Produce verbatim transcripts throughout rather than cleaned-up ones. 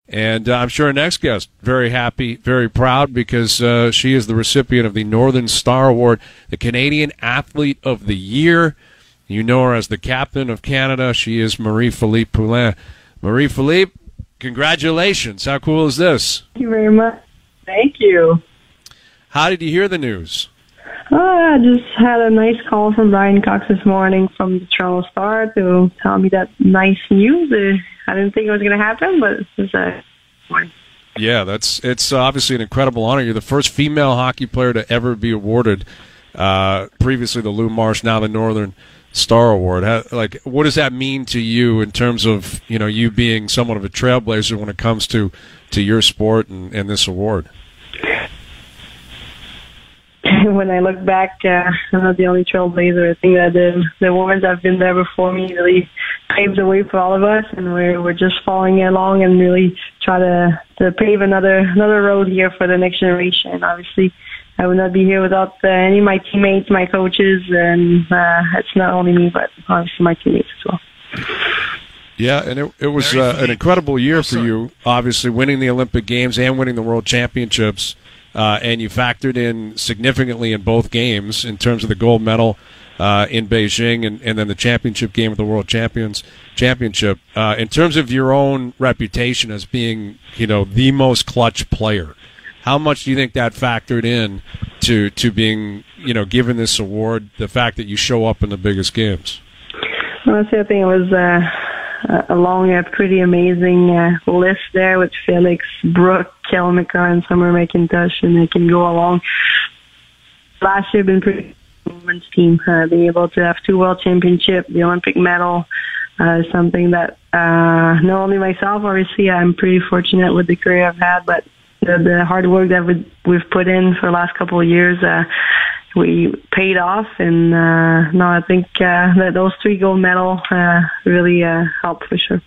And uh, I'm sure our next guest, very happy, very proud, because uh, she is the recipient of the Northern Star Award, the Canadian Athlete of the Year. You know her as the captain of Canada. She is Marie-Philippe Poulin. Marie-Philippe, congratulations. How cool is this? Thank you very much. Thank you. How did you hear the news? Oh, I just had a nice call from Brian Cox this morning from the Toronto Star to tell me that nice news. Uh, I didn't think it was going to happen, but it was a uh, Yeah, that's it's obviously an incredible honor. You're the first female hockey player to ever be awarded, uh, previously the Lou Marsh, now the Northern Star Award. How, like, what does that mean to you in terms of, you know, you being somewhat of a trailblazer when it comes to, to your sport and, and this award? When I look back, uh, I'm not the only trailblazer. I think that the the women that have been there before me really paved the way for all of us, and we're we're just following along and really try to to pave another another road here for the next generation. Obviously, I would not be here without uh, any of my teammates, my coaches, and uh, it's not only me, but obviously my teammates as well. Yeah, and it, it was uh, an incredible year for you, obviously winning the Olympic Games and winning the World Championships. Uh, and you factored in significantly in both games in terms of the gold medal uh, in Beijing and, and then the championship game of the World Champions Championship. Uh, in terms of your own reputation as being, you know, the most clutch player, how much do you think that factored in to to being, you know, given this award? The fact that you show up in the biggest games. Honestly, I think it was uh, along a pretty amazing uh, list there with Felix, Brooke, Kelmica, and Summer McIntosh, and they can go along. Last year, been pretty women's team. Uh, being able to have two world championships, the Olympic medal, uh, is something that uh, not only myself, obviously, I'm pretty fortunate with the career I've had, but the, the hard work that we've, we've put in for the last couple of years, uh, we paid off. And uh, no, I think uh, that those three gold medals uh, really uh, helped for sure.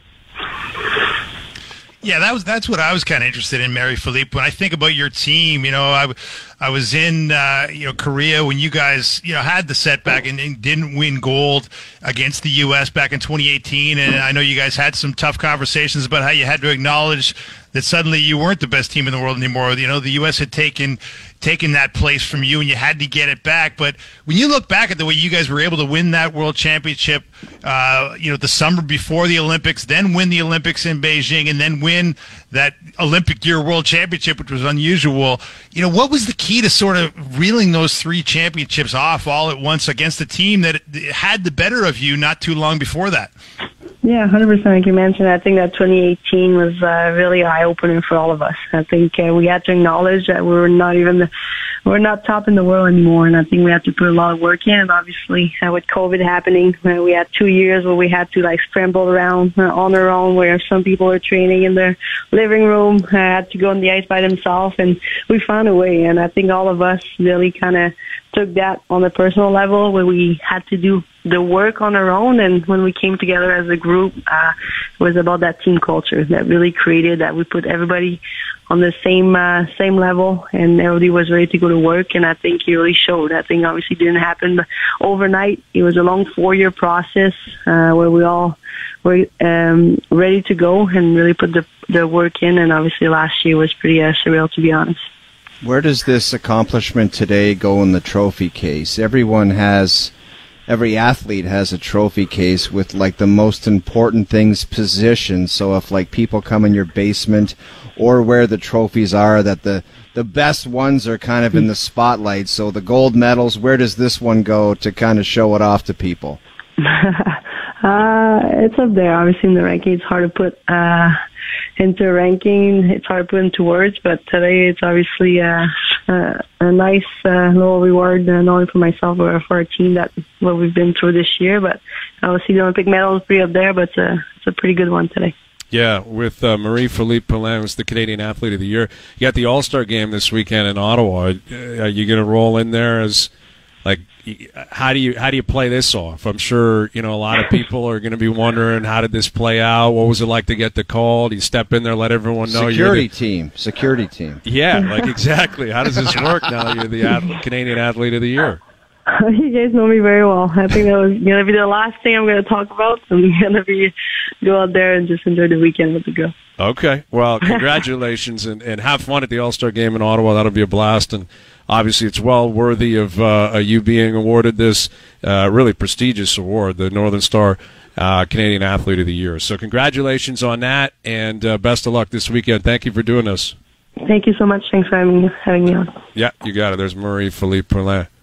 Yeah, that was that's what I was kind of interested in, Marie-Philippe. When I think about your team, you know, I, I was in uh, you know Korea when you guys you know had the setback and, and didn't win gold against the U S back in twenty eighteen, and I know you guys had some tough conversations about how you had to acknowledge that suddenly you weren't the best team in the world anymore. You know, the U S had taken taken that place from you, and you had to get it back. But when you look back at the way you guys were able to win that world championship, uh, you know, the summer before the Olympics, then win the Olympics in Beijing, and then win that Olympic year world championship, which was unusual. You know, what was the key to sort of reeling those three championships off all at once against a team that had the better of you not too long before that? Yeah, one hundred percent. Like you mentioned, I think that twenty eighteen was uh, really eye-opening for all of us. I think uh, we had to acknowledge that we were not even the, we're not top in the world anymore, and I think we had to put a lot of work in. And obviously, uh, with COVID happening, uh, we had two years where we had to like scramble around uh, on our own, where some people were training in their living room, uh, had to go on the ice by themselves, and we found a way. And I think all of us really kind of took that on a personal level, where we had to do the work on our own, and when we came together as a group, uh, it was about that team culture that really created that we put everybody on the same uh, same level, and everybody was ready to go to work. And I think it really showed. I think obviously didn't happen overnight. It was a long four-year process uh, where we all were um, ready to go and really put the the work in. And obviously last year was pretty uh, surreal, to be honest. Where does this accomplishment today go in the trophy case? Everyone has, every athlete has a trophy case with like the most important things positioned. So if like people come in your basement or where the trophies are, that the, the best ones are kind of in the spotlight. So the gold medals, where does this one go to kind of show it off to people? uh, it's up there. Obviously in the ranking, it's hard to put uh, into a ranking. It's hard to put into words, but today it's obviously uh, uh, a nice uh, little reward, uh, not only for myself but for our team, that what we've been through this year. But obviously the Olympic medal is pretty up there, but uh, it's a pretty good one today. Yeah, with uh, Marie-Philippe Poulin, who's the Canadian Athlete of the Year. You got the All-Star game this weekend in Ottawa. Are you going to roll in there as, like, how do you how do you play this off? I'm sure, you know, a lot of people are going to be wondering, how did this play out? What was it like to get the call? Do you step in there, let everyone know? Security you're the team. Security team. Yeah, like exactly. How does this work now? You're the athlete, Canadian Athlete of the Year. You guys know me very well. I think that was going to be the last thing I'm going to talk about. I'm going to be go out there and just enjoy the weekend with the girl. Okay. Well, congratulations, and, and have fun at the All-Star Game in Ottawa. That'll be a blast, and obviously it's well worthy of uh, you being awarded this uh, really prestigious award, the Northern Star uh, Canadian Athlete of the Year. So congratulations on that, and uh, best of luck this weekend. Thank you for doing this. Thank you so much. Thanks for having, having me on. Yeah, you got it. There's Marie-Philip Poulin.